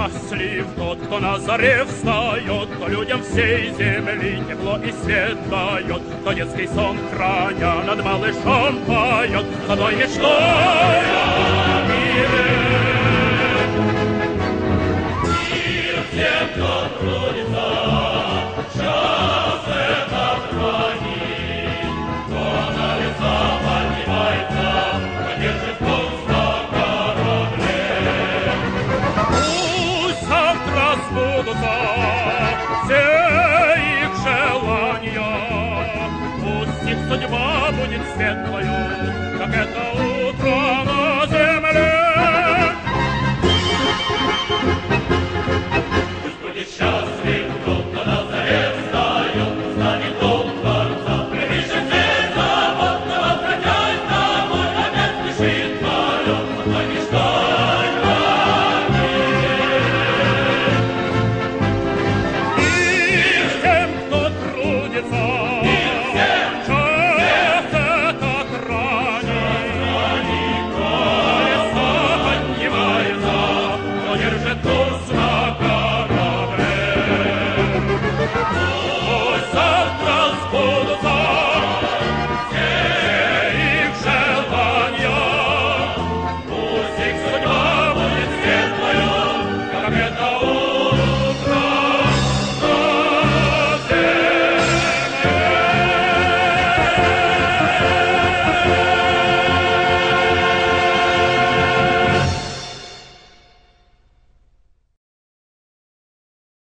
Счастлив тот, кто на заре встает, кто людям всей земли тепло и свет дает, кто детский сон храня над малышом поет, с одной мечтой о мире. Мир всем, кто трудится, час этот хранит, кто на леса поднимается, кто держит курс на корабле. Пусть завтра сбудутся все их желания, пусть их судьба будет светлою, как это